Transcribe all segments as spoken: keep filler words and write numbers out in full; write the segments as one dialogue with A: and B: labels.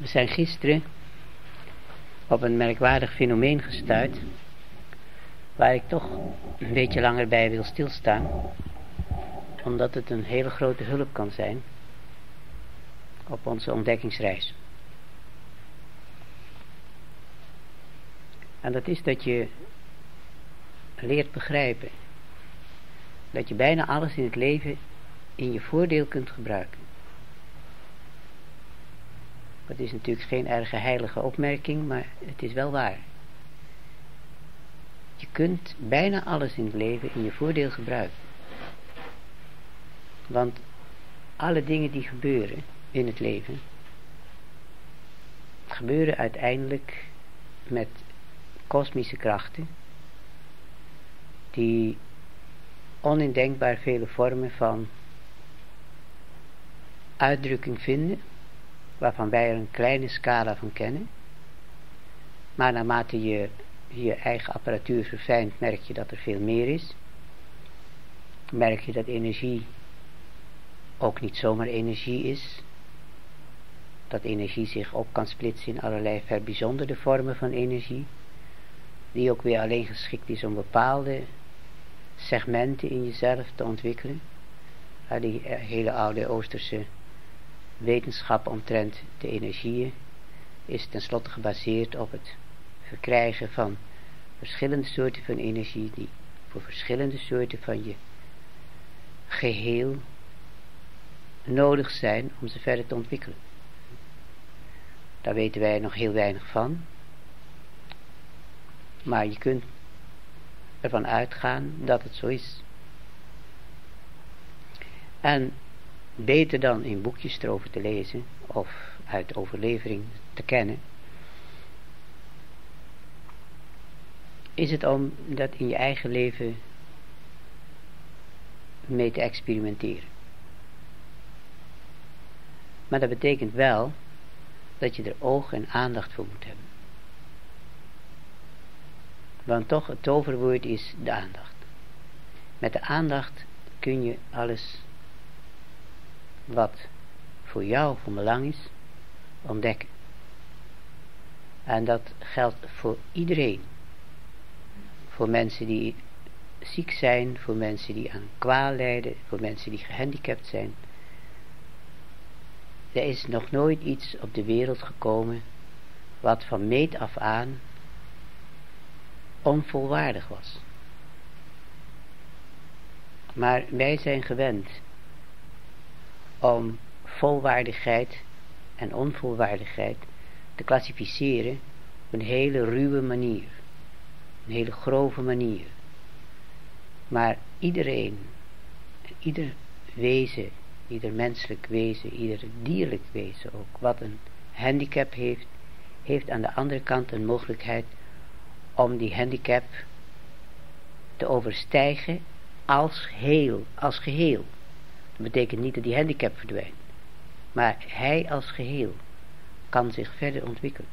A: We zijn gisteren op een merkwaardig fenomeen gestuit, waar ik toch een beetje langer bij wil stilstaan, omdat het een hele grote hulp kan zijn op onze ontdekkingsreis. En dat is dat je leert begrijpen dat je bijna alles in het leven in je voordeel kunt gebruiken. Dat is natuurlijk geen erge heilige opmerking, maar het is wel waar. Je kunt bijna alles in het leven in je voordeel gebruiken. Want alle dingen die gebeuren in het leven, gebeuren uiteindelijk met kosmische krachten, die onindenkbaar vele vormen van uitdrukking vinden, waarvan wij er een kleine scala van kennen. Maar naarmate je je eigen apparatuur verfijnt, merk je dat er veel meer is. Merk je dat energie ook niet zomaar energie is. Dat energie zich op kan splitsen in allerlei verbijzonderde vormen van energie, die ook weer alleen geschikt is om bepaalde segmenten in jezelf te ontwikkelen. Uh, die uh, hele oude Oosterse wetenschap omtrent de energieën is tenslotte gebaseerd op het verkrijgen van verschillende soorten van energie die voor verschillende soorten van je geheel nodig zijn om ze verder te ontwikkelen. Daar weten wij nog heel weinig van, maar je kunt ervan uitgaan dat het zo is. En beter dan in boekjes erover te lezen of uit overlevering te kennen, is het om dat in je eigen leven mee te experimenteren. Maar dat betekent wel dat je er oog en aandacht voor moet hebben. Want toch, het toverwoord is de aandacht. Met de aandacht kun je alles wat voor jou van belang is, ontdekken. En dat geldt voor iedereen. Voor mensen die ziek zijn, voor mensen die aan kwaal lijden, voor mensen die gehandicapt zijn. Er is nog nooit iets op de wereld gekomen wat van meet af aan onvolwaardig was. Maar wij zijn gewend om volwaardigheid en onvolwaardigheid te klassificeren op een hele ruwe manier. Een hele grove manier. Maar iedereen, ieder wezen, ieder menselijk wezen, ieder dierlijk wezen ook, wat een handicap heeft, heeft aan de andere kant een mogelijkheid om die handicap te overstijgen als heel, als geheel. Dat betekent niet dat die handicap verdwijnt, maar hij als geheel kan zich verder ontwikkelen.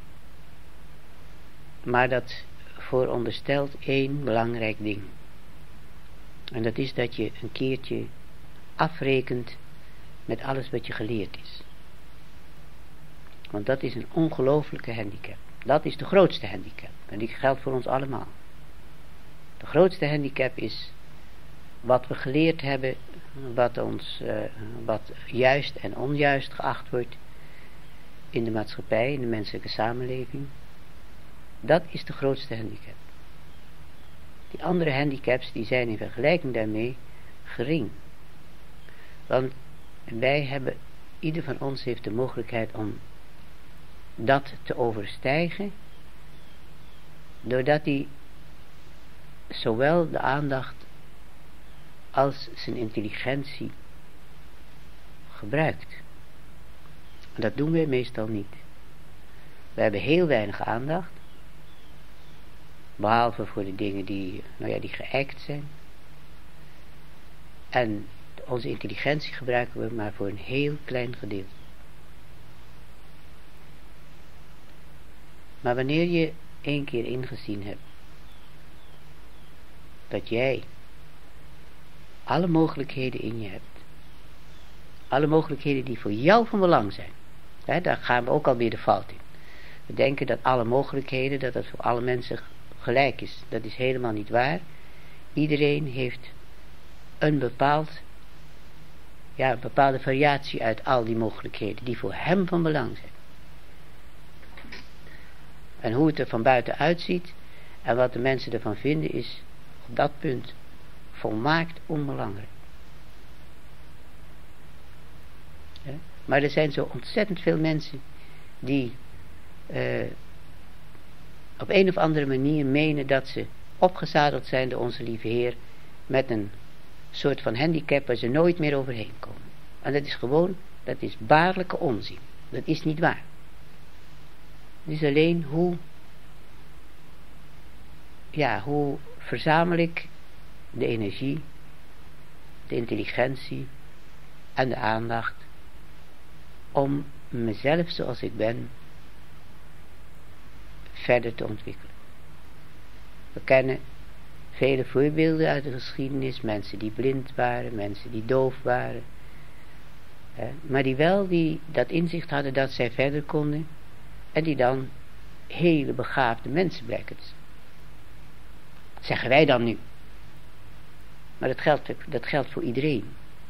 A: Maar dat vooronderstelt één belangrijk ding. En dat is dat je een keertje afrekent met alles wat je geleerd is. Want dat is een ongelooflijke handicap. Dat is de grootste handicap. En die geldt voor ons allemaal. De grootste handicap is wat we geleerd hebben, wat ons, uh, wat juist en onjuist geacht wordt in de maatschappij, in de menselijke samenleving. Dat is de grootste handicap. Die andere handicaps, die zijn in vergelijking daarmee gering. Want wij hebben, ieder van ons heeft de mogelijkheid om dat te overstijgen, doordat hij zowel de aandacht als zijn intelligentie gebruikt. En dat doen wij meestal niet. We hebben heel weinig aandacht, behalve voor de dingen die, nou ja, die geëikt zijn. En onze intelligentie gebruiken we maar voor een heel klein gedeelte. Maar wanneer je één keer ingezien hebt dat jij alle mogelijkheden in je hebt, alle mogelijkheden die voor jou van belang zijn, He, daar gaan we ook alweer de fout in. We denken dat alle mogelijkheden, dat dat voor alle mensen gelijk is. Dat is helemaal niet waar. Iedereen heeft een bepaald, ja, een bepaalde variatie uit al die mogelijkheden, die voor hem van belang zijn. En hoe het er van buiten uitziet, en wat de mensen ervan vinden, is op dat punt volmaakt onbelangrijk. Ja? Maar er zijn zo ontzettend veel mensen die uh, op een of andere manier menen dat ze opgezadeld zijn door onze lieve Heer met een soort van handicap waar ze nooit meer overheen komen. En dat is gewoon, dat is baarlijke onzin. Dat is niet waar. Het is alleen hoe, ja, hoe verzamel ik de energie, de intelligentie en de aandacht om mezelf zoals ik ben verder te ontwikkelen. We kennen vele voorbeelden uit de geschiedenis, mensen die blind waren, mensen die doof waren, eh, maar die wel die, dat inzicht hadden dat zij verder konden en die dan hele begaafde mensen blijken te zijn. Zeggen wij dan nu. Maar dat geldt, dat geldt voor iedereen.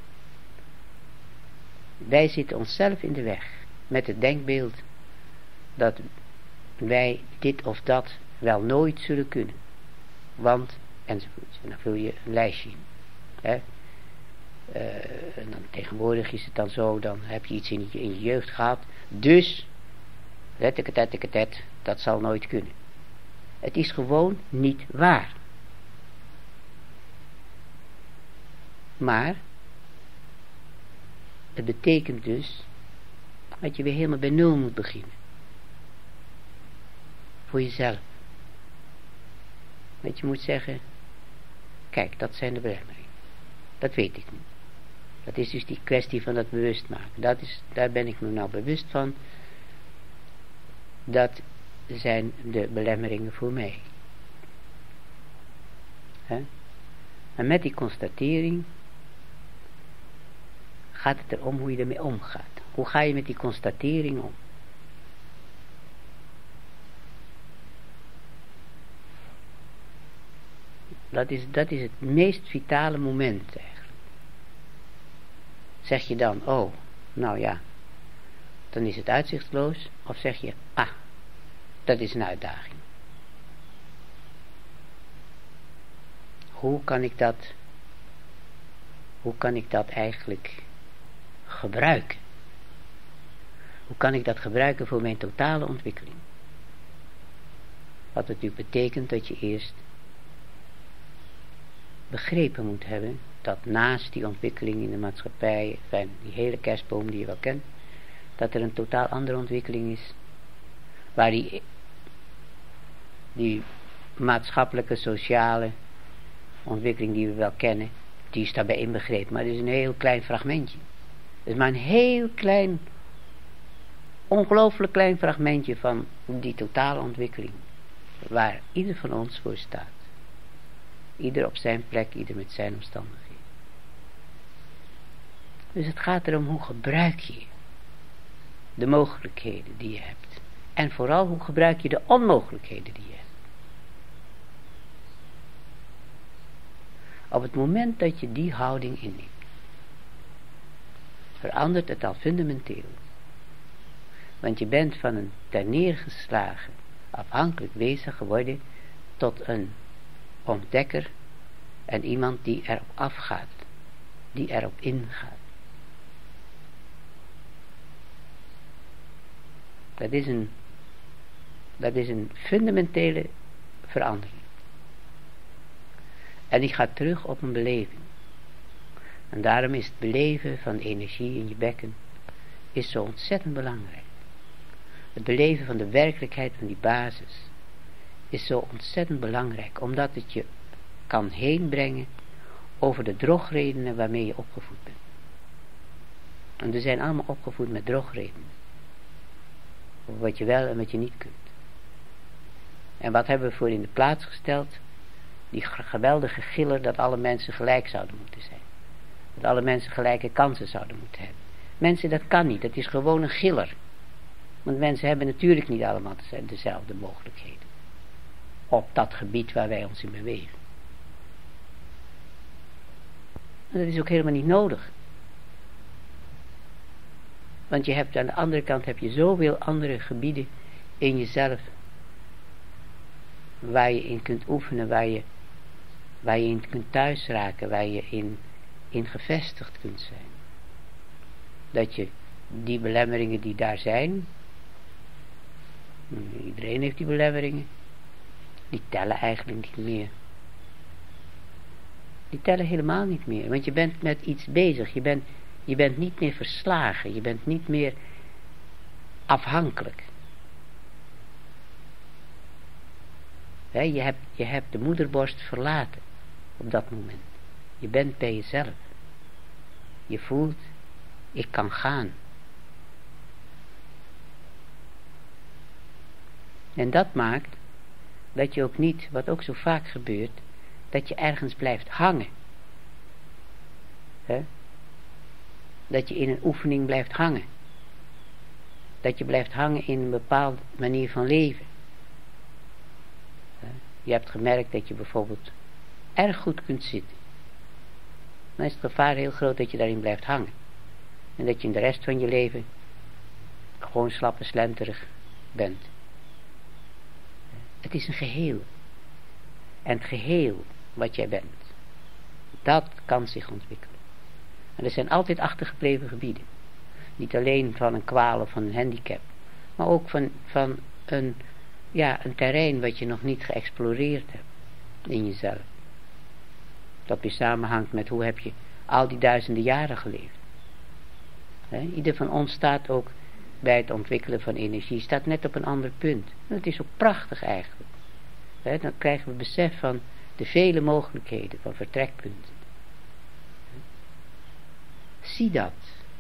A: Wij zitten onszelf in de weg met het denkbeeld dat wij dit of dat wel nooit zullen kunnen. Want, enzovoort. En dan vul je een lijstje in. Hè? Uh, en dan tegenwoordig is het dan zo, dan heb je iets in je, in je jeugd gehad. Dus, retteketetteketet, dat zal nooit kunnen. Het is gewoon niet waar. Maar, het betekent dus dat je weer helemaal bij nul moet beginnen. Voor jezelf. Dat je moet zeggen, kijk, dat zijn de belemmeringen. Dat weet ik niet. Dat is dus die kwestie van dat bewust maken. Dat is, daar ben ik me nou bewust van. Dat zijn de belemmeringen voor mij. He? En met die constatering gaat het erom hoe je ermee omgaat. Hoe ga je met die constatering om? Dat is, dat is het meest vitale moment eigenlijk. Zeg je dan, oh, nou ja, dan is het uitzichtloos. Of zeg je, ah, dat is een uitdaging. Hoe kan ik dat, hoe kan ik dat eigenlijk gebruiken? Hoe kan ik dat gebruiken voor mijn totale ontwikkeling? Wat natuurlijk betekent dat je eerst begrepen moet hebben dat naast die ontwikkeling in de maatschappij, enfin, die hele kerstboom die je wel kent, dat er een totaal andere ontwikkeling is, waar die, die maatschappelijke, sociale ontwikkeling die we wel kennen, die is daarbij inbegrepen, maar het is een heel klein fragmentje. Het is maar een heel klein, ongelooflijk klein fragmentje van die totale ontwikkeling, waar ieder van ons voor staat. Ieder op zijn plek, ieder met zijn omstandigheden. Dus het gaat erom hoe gebruik je de mogelijkheden die je hebt. En vooral hoe gebruik je de onmogelijkheden die je hebt. Op het moment dat je die houding inneemt, verandert het al fundamenteel. Want je bent van een terneergeslagen, afhankelijk wezen geworden tot een ontdekker en iemand die erop afgaat, die erop ingaat. Dat is een, dat is een fundamentele verandering. En die gaat terug op een beleving. En daarom is het beleven van energie in je bekken is zo ontzettend belangrijk. Het beleven van de werkelijkheid van die basis is zo ontzettend belangrijk, omdat het je kan heen brengen over de drogredenen waarmee je opgevoed bent. En we zijn allemaal opgevoed met drogredenen. Over wat je wel en wat je niet kunt. En wat hebben we voor in de plaats gesteld? Die geweldige giller dat alle mensen gelijk zouden moeten zijn. Dat alle mensen gelijke kansen zouden moeten hebben. Mensen, dat kan niet. Dat is gewoon een giller. Want mensen hebben natuurlijk niet allemaal dezelfde mogelijkheden. Op dat gebied waar wij ons in bewegen. En dat is ook helemaal niet nodig. Want je hebt aan de andere kant heb je zoveel andere gebieden in jezelf. Waar je in kunt oefenen, waar je, waar je in kunt thuisraken, waar je in, in gevestigd kunt zijn. Dat je die belemmeringen die daar zijn, iedereen heeft die belemmeringen, die tellen eigenlijk niet meer. Die tellen helemaal niet meer, want je bent met iets bezig, je bent, je bent niet meer verslagen, je bent niet meer afhankelijk. He, je, hebt, je hebt de moederborst verlaten op dat moment. Je bent bij jezelf. Je voelt, ik kan gaan. En dat maakt dat je ook niet, wat ook zo vaak gebeurt, dat je ergens blijft hangen. He? Dat je in een oefening blijft hangen. Dat je blijft hangen in een bepaalde manier van leven. He? Je hebt gemerkt dat je bijvoorbeeld erg goed kunt zitten. Dan is het gevaar heel groot dat je daarin blijft hangen. En dat je in de rest van je leven gewoon slap en slenterig bent. Het is een geheel. En het geheel wat jij bent, dat kan zich ontwikkelen. En er zijn altijd achtergebleven gebieden. Niet alleen van een kwaal of van een handicap, maar ook van, van een, ja, een terrein wat je nog niet geëxploreerd hebt in jezelf. Dat weer samenhangt met hoe heb je al die duizenden jaren geleefd. He, ieder van ons staat ook bij het ontwikkelen van energie, staat net op een ander punt. En dat is ook prachtig eigenlijk. He, dan krijgen we besef van de vele mogelijkheden van vertrekpunten. Zie dat.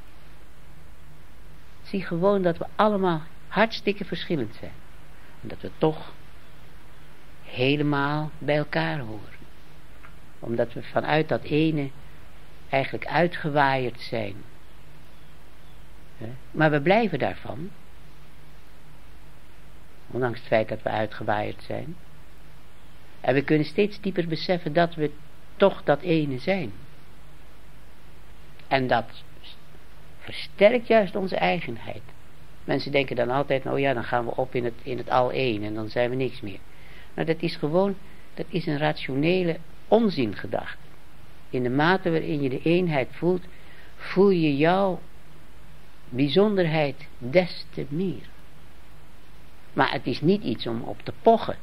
A: Zie gewoon dat we allemaal hartstikke verschillend zijn. En dat we toch helemaal bij elkaar horen. Omdat we vanuit dat ene eigenlijk uitgewaaierd zijn. Maar we blijven daarvan. Ondanks het feit dat we uitgewaaierd zijn. En we kunnen steeds dieper beseffen dat we toch dat ene zijn. En dat versterkt juist onze eigenheid. Mensen denken dan altijd, nou ja, dan gaan we op in het, in het al één en dan zijn we niks meer. Nou, dat is gewoon, dat is een rationele onzingedachte. In de mate waarin je de eenheid voelt, voel je jouw bijzonderheid des te meer. Maar het is niet iets om op te pochen.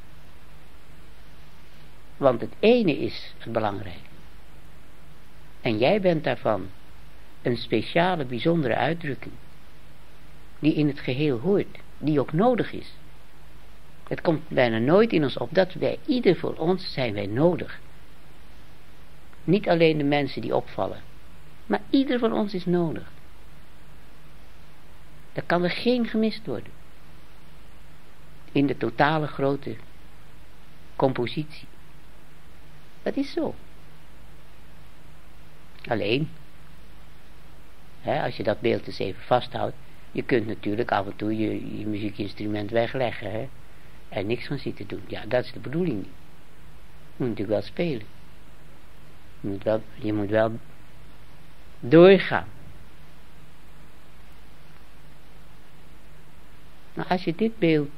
A: Want het ene is het belangrijke. En jij bent daarvan een speciale, bijzondere uitdrukking. Die in het geheel hoort. Die ook nodig is. Het komt bijna nooit in ons op dat wij, ieder voor ons zijn wij nodig. Niet alleen de mensen die opvallen. Maar ieder van ons is nodig. Dan kan er geen gemist worden. In de totale grote compositie. Dat is zo. Alleen, hè, als je dat beeld eens even vasthoudt, je kunt natuurlijk af en toe je, je muziekinstrument wegleggen, hè, en niks van zitten doen. Ja, dat is de bedoeling niet. Je moet natuurlijk wel spelen. Je moet wel, je moet wel doorgaan. Maar als je dit beeld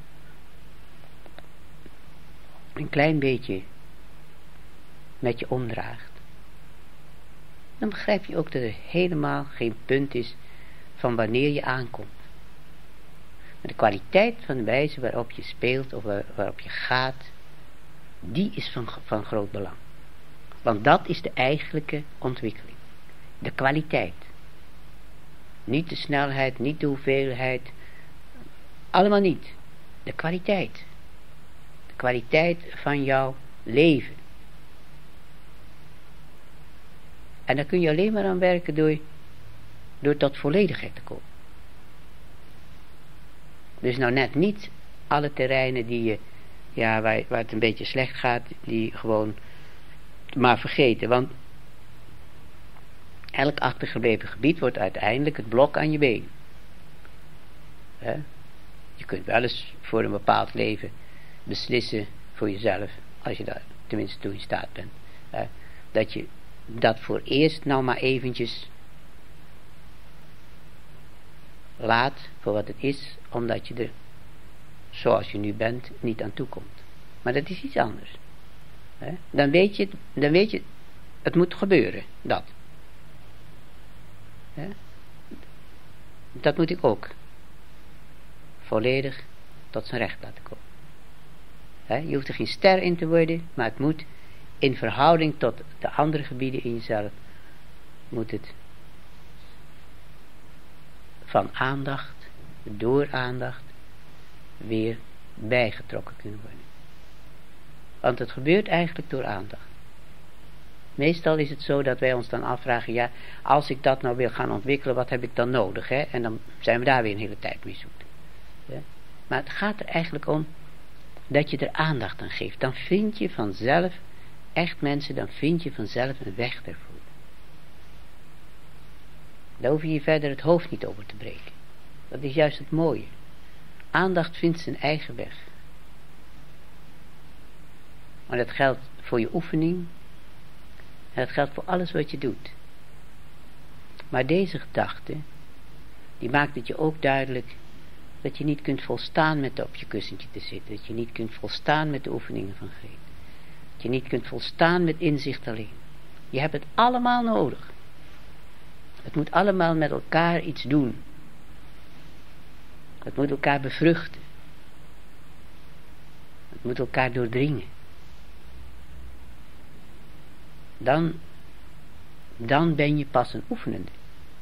A: een klein beetje met je omdraagt, dan begrijp je ook dat er helemaal geen punt is van wanneer je aankomt. Maar de kwaliteit van de wijze waarop je speelt of waar, waarop je gaat, die is van, van groot belang. Want dat is de eigenlijke ontwikkeling. De kwaliteit. Niet de snelheid, niet de hoeveelheid. Allemaal niet. De kwaliteit. De kwaliteit van jouw leven. En daar kun je alleen maar aan werken door, door tot volledigheid te komen. Dus nou net niet alle terreinen die je, ja, waar, waar het een beetje slecht gaat, die gewoon maar vergeten. Want elk achtergebleven gebied wordt uiteindelijk het blok aan je been. Hè? Je kunt wel eens voor een bepaald leven beslissen voor jezelf, als je daar tenminste toe in staat bent, hè? Dat je dat voor eerst nou maar eventjes laat voor wat het is, omdat je er, zoals je nu bent, niet aan toe komt. Maar dat is iets anders. Hè? Dan weet je, dan weet je, het moet gebeuren, dat. Hè? Dat moet ik ook volledig tot zijn recht laten komen. Hè? Je hoeft er geen ster in te worden, maar het moet in verhouding tot de andere gebieden in jezelf, moet het van aandacht, door aandacht, weer bijgetrokken kunnen worden. Want het gebeurt eigenlijk door aandacht. Meestal is het zo dat wij ons dan afvragen, ja, als ik dat nou wil gaan ontwikkelen, wat heb ik dan nodig? Hè? En dan zijn we daar weer een hele tijd mee zoeken. Ja? Maar het gaat er eigenlijk om dat je er aandacht aan geeft. Dan vind je vanzelf, echt mensen, dan vind je vanzelf een weg ervoor. Daar hoef je je verder het hoofd niet over te breken. Dat is juist het mooie. Aandacht vindt zijn eigen weg. Maar dat geldt voor je oefening. En dat geldt voor alles wat je doet. Maar deze gedachte, die maakt het je ook duidelijk dat je niet kunt volstaan met op je kussentje te zitten. Dat je niet kunt volstaan met de oefeningen van Greet. Dat je niet kunt volstaan met inzicht alleen. Je hebt het allemaal nodig. Het moet allemaal met elkaar iets doen. Het moet elkaar bevruchten. Het moet elkaar doordringen. Dan, dan ben je pas een oefenende.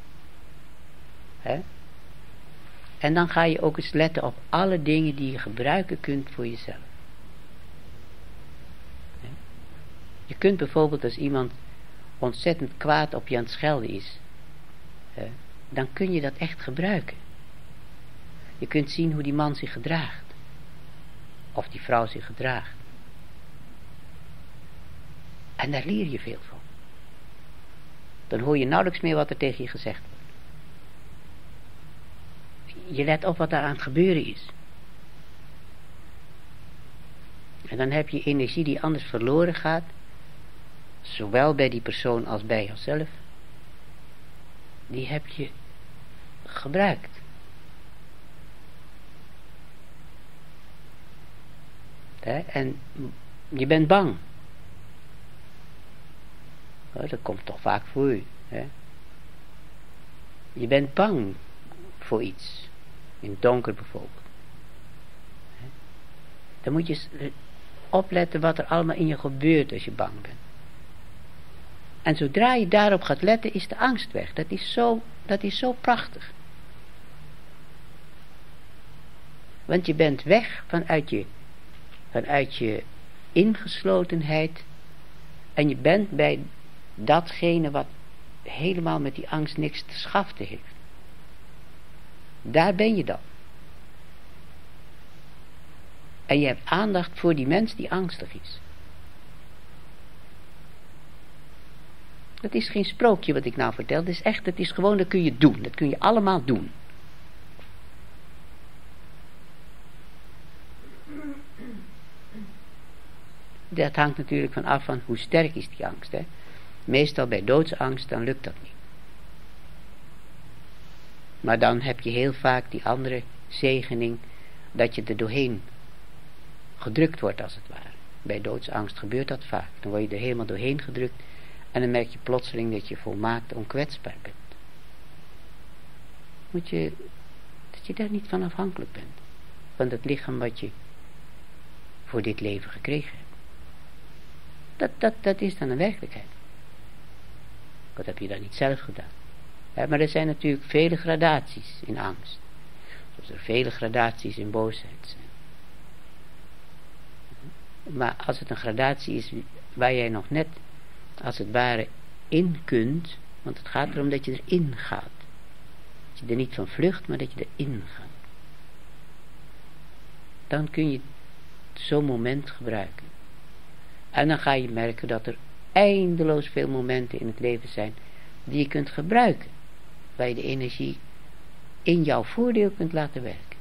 A: Hè? En dan ga je ook eens letten op alle dingen die je gebruiken kunt voor jezelf. Hè? Je kunt bijvoorbeeld als iemand ontzettend kwaad op je aan het schelden is, hè, dan kun je dat echt gebruiken. Je kunt zien hoe die man zich gedraagt. Of die vrouw zich gedraagt. En daar leer je veel van. Dan hoor je nauwelijks meer wat er tegen je gezegd wordt. Je let op wat daar aan het gebeuren is. En dan heb je energie die anders verloren gaat. Zowel bij die persoon als bij jezelf. Die heb je gebruikt. He, en je bent bang. Oh, dat komt toch vaak voor u. He. Je bent bang voor iets. In het donker bijvoorbeeld. He. Dan moet je opletten wat er allemaal in je gebeurt als je bang bent. En zodra je daarop gaat letten, is de angst weg. Dat is zo, dat is zo prachtig. Want je bent weg vanuit je, vanuit je ingeslotenheid. En je bent bij datgene wat helemaal met die angst niks te schaften heeft. Daar ben je dan. En je hebt aandacht voor die mens die angstig is. Dat is geen sprookje wat ik nou vertel. Dat is echt, dat is gewoon, dat kun je doen. Dat kun je allemaal doen. Dat hangt natuurlijk van af van hoe sterk is die angst. Hè? Meestal bij doodsangst, dan lukt dat niet. Maar dan heb je heel vaak die andere zegening, dat je er doorheen gedrukt wordt als het ware. Bij doodsangst gebeurt dat vaak. Dan word je er helemaal doorheen gedrukt. En dan merk je plotseling dat je volmaakt onkwetsbaar bent. Moet je, dat je daar niet van afhankelijk bent. Van het lichaam wat je voor dit leven gekregen hebt. Dat, dat, dat is dan een werkelijkheid. Dat heb je dan niet zelf gedaan. Ja, maar er zijn natuurlijk vele gradaties in angst. Zoals er vele gradaties in boosheid zijn. Maar als het een gradatie is waar jij nog net als het ware in kunt, want het gaat erom dat je erin gaat. Dat je er niet van vlucht, maar dat je erin gaat. Dan kun je zo'n moment gebruiken. En dan ga je merken dat er eindeloos veel momenten in het leven zijn die je kunt gebruiken. Waar je de energie in jouw voordeel kunt laten werken.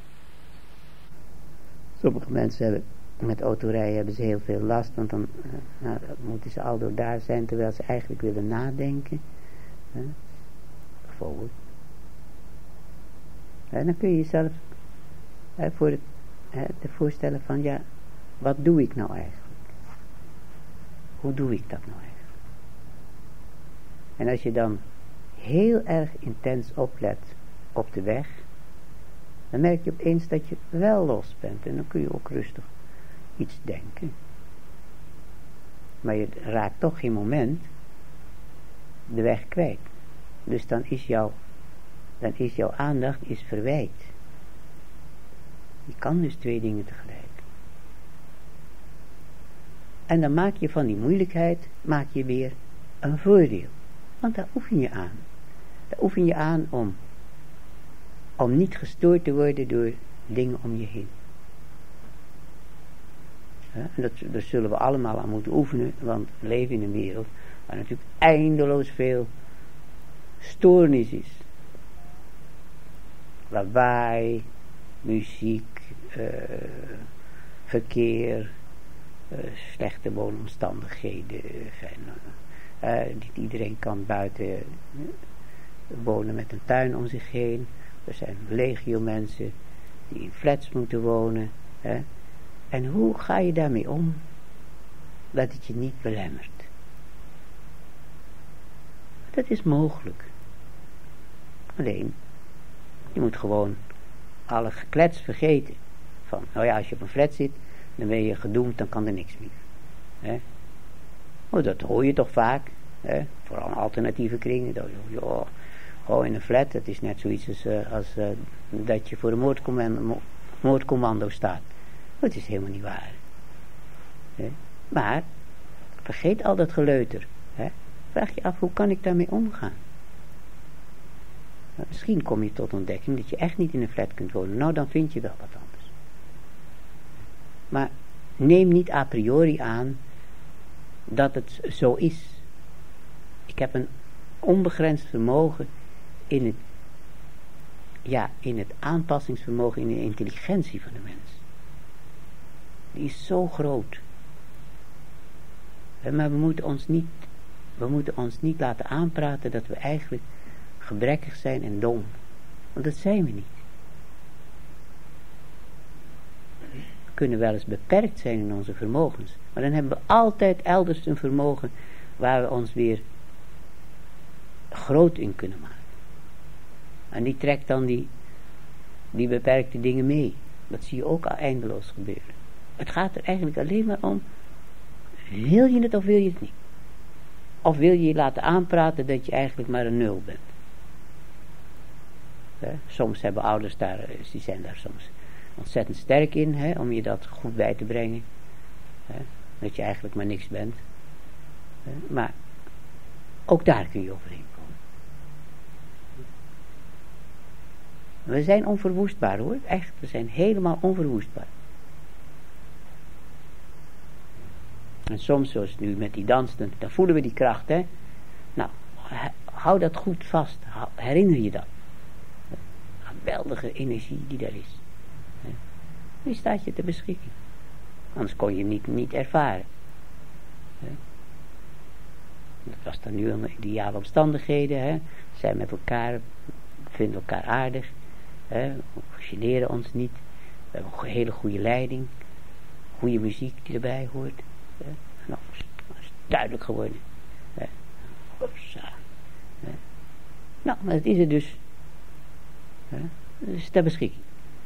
A: Sommige mensen hebben, met autorijden hebben ze heel veel last, want dan, uh, nou, dan moeten ze aldoor daar zijn, terwijl ze eigenlijk willen nadenken. Uh, bijvoorbeeld. En dan kun je jezelf uh, voor het, uh, te voorstellen van, ja, wat doe ik nou eigenlijk? Hoe doe ik dat nou eigenlijk? En als je dan heel erg intens oplet op de weg, dan merk je opeens dat je wel los bent. En dan kun je ook rustig iets denken. Maar je raakt toch geen moment de weg kwijt. Dus dan is jouw, dan is jouw aandacht is verwijt. Je kan dus twee dingen tegelijk. En dan maak je van die moeilijkheid, maak je weer een voordeel. Want daar oefen je aan. Daar oefen je aan om, om niet gestoord te worden door dingen om je heen. Ja, en dat, daar zullen we allemaal aan moeten oefenen, want we leven in een wereld waar natuurlijk eindeloos veel stoornis is. Lawaai, muziek, uh, verkeer, uh, slechte woonomstandigheden. Uh, niet iedereen kan buiten uh, wonen met een tuin om zich heen. Er zijn legio mensen die in flats moeten wonen. Hè? En hoe ga je daarmee om dat het je niet belemmert? Dat is mogelijk. Alleen, je moet gewoon alle geklets vergeten. Van, nou ja, als je op een flat zit, dan ben je gedoemd, dan kan er niks meer. Hè? Oh, dat hoor je toch vaak. Hè? Vooral in alternatieve kringen. Dat, joh, oh, in een flat, dat is net zoiets als, uh, als uh, dat je voor een moordcommando, moordcommando staat. Dat is helemaal niet waar. Hè? Maar, vergeet al dat geleuter. Hè? Vraag je af, hoe kan ik daarmee omgaan? Nou, misschien kom je tot ontdekking dat je echt niet in een flat kunt wonen. Nou, dan vind je wel wat anders. Maar neem niet a priori aan dat het zo is. Ik heb een onbegrensd vermogen in het, ja, in het aanpassingsvermogen, in de intelligentie van de mens. Die is zo groot. Maar we moeten ons niet, we moeten ons niet laten aanpraten dat we eigenlijk gebrekkig zijn en dom. Want dat zijn we niet. We kunnen wel eens beperkt zijn in onze vermogens. Maar dan hebben we altijd elders een vermogen waar we ons weer groot in kunnen maken. En die trekt dan die, die beperkte dingen mee. Dat zie je ook al eindeloos gebeuren. Het gaat er eigenlijk alleen maar om, wil je het of wil je het niet? Of wil je je laten aanpraten dat je eigenlijk maar een nul bent? He, soms hebben ouders daar, die zijn daar soms ontzettend sterk in, he, om je dat goed bij te brengen. He, dat je eigenlijk maar niks bent. He, maar ook daar kun je overheen komen. We zijn onverwoestbaar hoor, echt, we zijn helemaal onverwoestbaar. En soms, zoals nu met die dans, dan, dan voelen we die kracht, hè. Nou, hou dat goed vast, hou, herinner je dat. Geweldige energie die daar is. Die staat je ter beschikking. Anders kon je hem niet, niet ervaren. Dat was dan nu een ideale omstandigheden. Hè. We zijn met elkaar, vinden elkaar aardig. Hè. We generen ons niet. We hebben een hele goede leiding. Goede muziek die erbij hoort. Hè. Nou, dat is duidelijk geworden. Hè. Hè. Nou, maar dat is het dus. Hè. Dat is ter beschikking.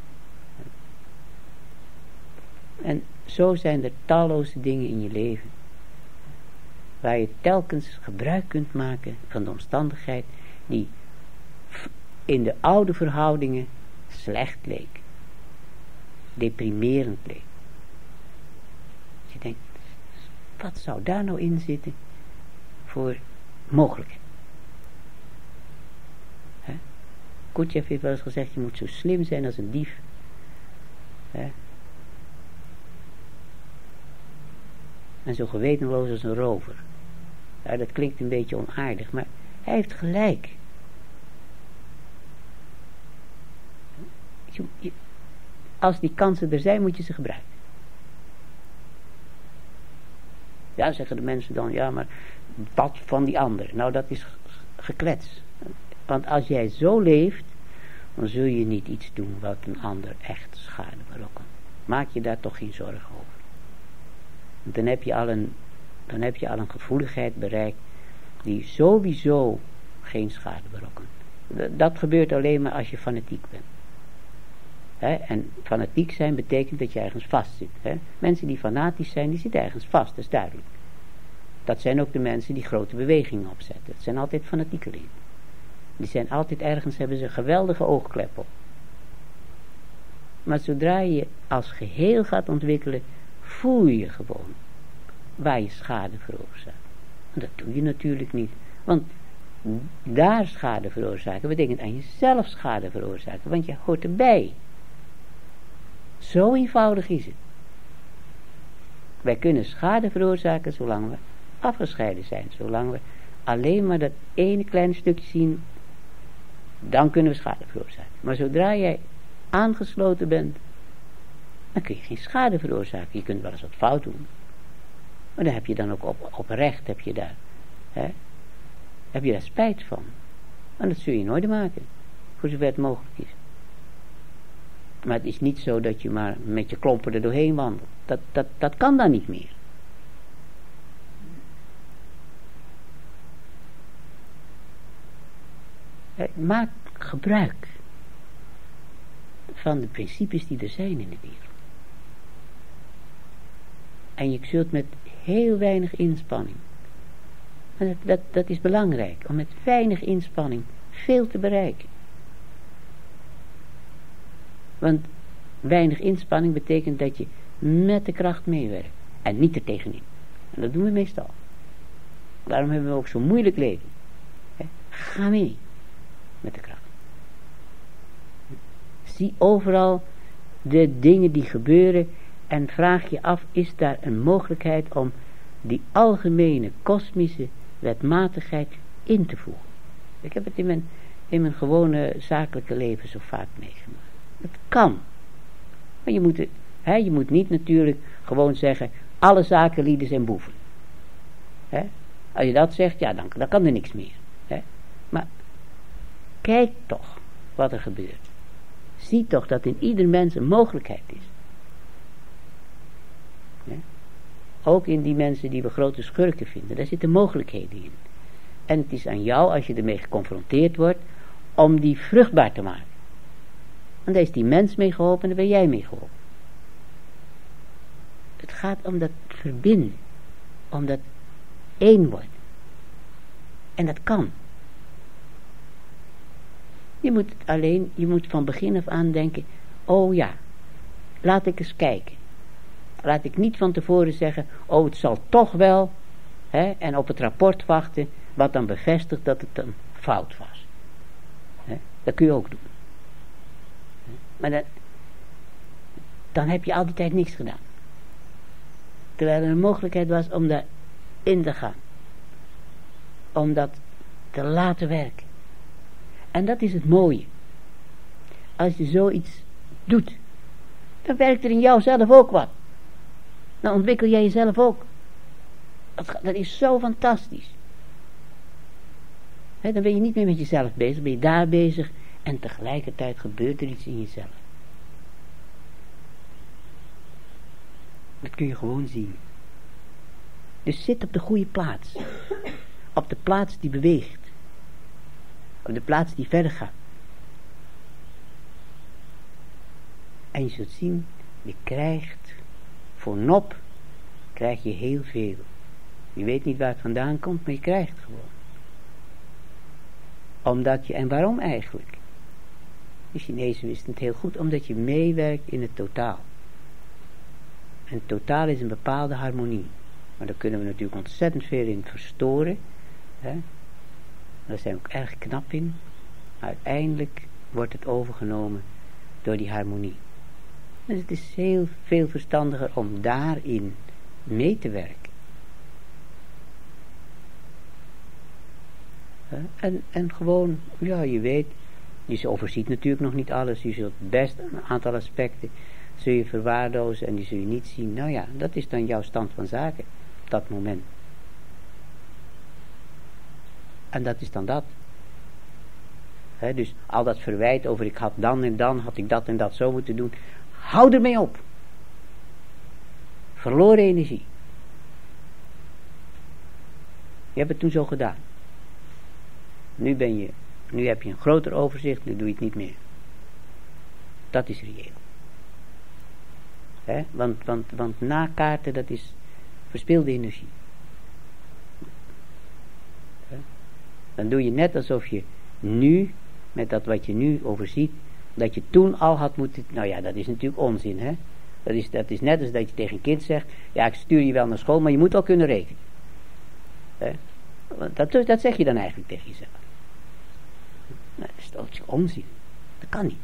A: En zo zijn er talloze dingen in je leven waar je telkens gebruik kunt maken van de omstandigheid die in de oude verhoudingen slecht leek, deprimerend leek. Je denkt, wat zou daar nou in zitten voor mogelijkheid? Hè? Kutjev heeft wel eens gezegd, je moet zo slim zijn als een dief. Hè? En zo gewetenloos als een rover. Ja, dat klinkt een beetje onaardig, maar hij heeft gelijk. Je, je, als die kansen er zijn, moet je ze gebruiken. Ja, zeggen de mensen dan, ja, maar wat van die ander? Nou, dat is geklets. Want als jij zo leeft, dan zul je niet iets doen wat een ander echt schade berokkent. Maak je daar toch geen zorgen over. Want dan heb je al een, dan heb je al een gevoeligheid bereikt die sowieso geen schade berokkent. Dat gebeurt alleen maar als je fanatiek bent. He, en fanatiek zijn betekent dat je ergens vast zit. He. Mensen die fanatisch zijn, die zitten ergens vast, dat is duidelijk. Dat zijn ook de mensen die grote bewegingen opzetten. Dat zijn altijd fanatiekelingen. Die zijn altijd ergens, hebben ze een geweldige oogklep op. Maar zodra je als geheel gaat ontwikkelen, voel je gewoon waar je schade veroorzaakt. En dat doe je natuurlijk niet. Want daar schade veroorzaken betekent aan jezelf schade veroorzaken. Want je hoort erbij. Zo eenvoudig is het. Wij kunnen schade veroorzaken zolang we afgescheiden zijn. Zolang we alleen maar dat ene kleine stukje zien, dan kunnen we schade veroorzaken. Maar zodra jij aangesloten bent, dan kun je geen schade veroorzaken. Je kunt wel eens wat fout doen. Maar daar heb je dan ook op, oprecht, heb je daar, hè, heb je daar spijt van. En dat zul je nooit maken, voor zover het mogelijk is. Maar het is niet zo dat je maar met je klompen er doorheen wandelt. Dat, dat, dat kan dan niet meer. Maak gebruik van de principes die er zijn in de wereld. En je zult met heel weinig inspanning, en dat, dat, dat is belangrijk, om met weinig inspanning veel te bereiken. Want weinig inspanning betekent dat je met de kracht meewerkt en niet er tegenin. En dat doen we meestal. Daarom hebben we ook zo'n moeilijk leven. He? Ga mee met de kracht. Zie overal de dingen die gebeuren en vraag je af, is daar een mogelijkheid om die algemene kosmische wetmatigheid in te voegen. Ik heb het in mijn, in mijn gewone zakelijke leven zo vaak meegemaakt. Het kan. Maar je moet, het, hè, je moet niet natuurlijk gewoon zeggen, alle zakenlieden zijn boeven. Hè? Als je dat zegt, ja, dan, dan kan er niks meer. Hè? Maar kijk toch wat er gebeurt. Zie toch dat in ieder mens een mogelijkheid is. Ja? Ook in die mensen die we grote schurken vinden, daar zitten mogelijkheden in. En het is aan jou, als je ermee geconfronteerd wordt, om die vruchtbaar te maken. En daar is die mens mee geholpen en daar ben jij mee geholpen. Het gaat om dat verbinden. Om dat één worden. En dat kan. Je moet alleen, je moet van begin af aan denken, oh ja, laat ik eens kijken. Laat ik niet van tevoren zeggen, oh het zal toch wel, hè, en op het rapport wachten, wat dan bevestigt dat het een fout was. Hè, dat kun je ook doen. Maar dat, dan heb je al die tijd niks gedaan. Terwijl er een mogelijkheid was om daarin te gaan. Om dat te laten werken. En dat is het mooie. Als je zoiets doet, dan werkt er in jou zelf ook wat. Dan ontwikkel jij jezelf ook. Dat, dat is zo fantastisch. He, dan ben je niet meer met jezelf bezig, ben je daar bezig en tegelijkertijd gebeurt er iets in jezelf. Dat kun je gewoon zien. Dus zit op de goede plaats. Op de plaats die beweegt. Op de plaats die verder gaat. En je zult zien, je krijgt voor nop, krijg je heel veel. Je weet niet waar het vandaan komt, maar je krijgt het gewoon. Omdat je, en waarom eigenlijk? De Chinezen wisten het heel goed, omdat je meewerkt in het totaal. En het totaal is een bepaalde harmonie. Maar daar kunnen we natuurlijk ontzettend veel in verstoren. Hè? Daar zijn we ook erg knap in. Maar uiteindelijk wordt het overgenomen door die harmonie. Dus het is heel veel verstandiger om daarin mee te werken. Hè? En, en gewoon, ja, je weet, Je overziet natuurlijk nog niet alles. Je zult best een aantal aspecten zul je verwaarlozen en die zul je niet zien. Nou ja, dat is dan jouw stand van zaken op dat moment. En dat is dan dat. He, dus al dat verwijt over ik had dan en dan, had ik dat en dat zo moeten doen. Hou ermee op. Verloren energie. Je hebt het toen zo gedaan. Nu ben je, nu heb je een groter overzicht, nu doe je het niet meer. Dat is reëel. He, want, want, want nakaarten, dat is verspilde energie. He. Dan doe je net alsof je nu, met dat wat je nu overziet, dat je toen al had moeten, nou ja, dat is natuurlijk onzin, hè. Dat is, dat is net als dat je tegen een kind zegt, ja, ik stuur je wel naar school, maar je moet al kunnen rekenen. He. Dat, dat zeg je dan eigenlijk tegen jezelf. Nou, dat is toch onzin. Dat kan niet.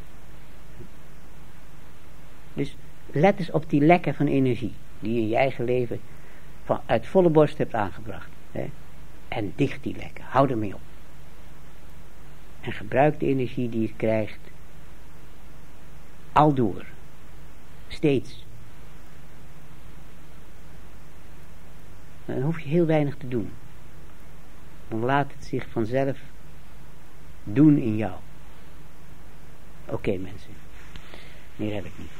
A: Dus let eens op die lekken van energie, die je in je eigen leven van, uit volle borst hebt aangebracht. Hè? En dicht die lekken, hou ermee op. En gebruik de energie die je krijgt, aldoor, steeds. Dan hoef je heel weinig te doen. Dan laat het zich vanzelf doen in jou. Oké, okay, mensen, meer heb ik niet.